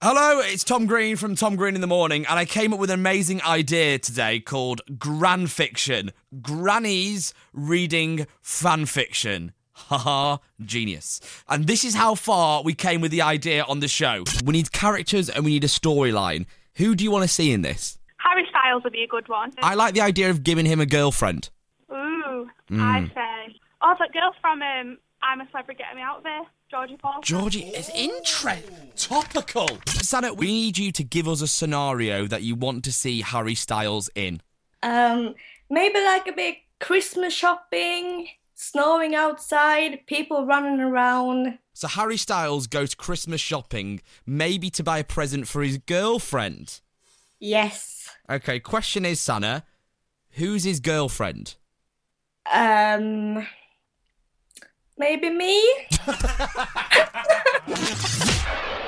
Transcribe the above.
Hello, it's Tom Green from Tom Green in the Morning, and I came up with an amazing idea today called Gran Fiction. Grannies reading fan fiction. Haha, genius. And this is how far we came with the idea on the show. We need characters and we need a storyline. Who do you want to see in this? Harry Styles would be a good one. I like the idea of giving him a girlfriend. Ooh, I say. Oh, that girl from I'm a Celebrity, Get Me Out There. Georgie Paul. Georgie is topical. Sana, we need you to give us a scenario that you want to see Harry Styles in. Maybe like a big Christmas shopping, snowing outside, people running around. So Harry Styles goes Christmas shopping, maybe to buy a present for his girlfriend. Yes. Okay, question is, Sana, who's his girlfriend? Maybe me?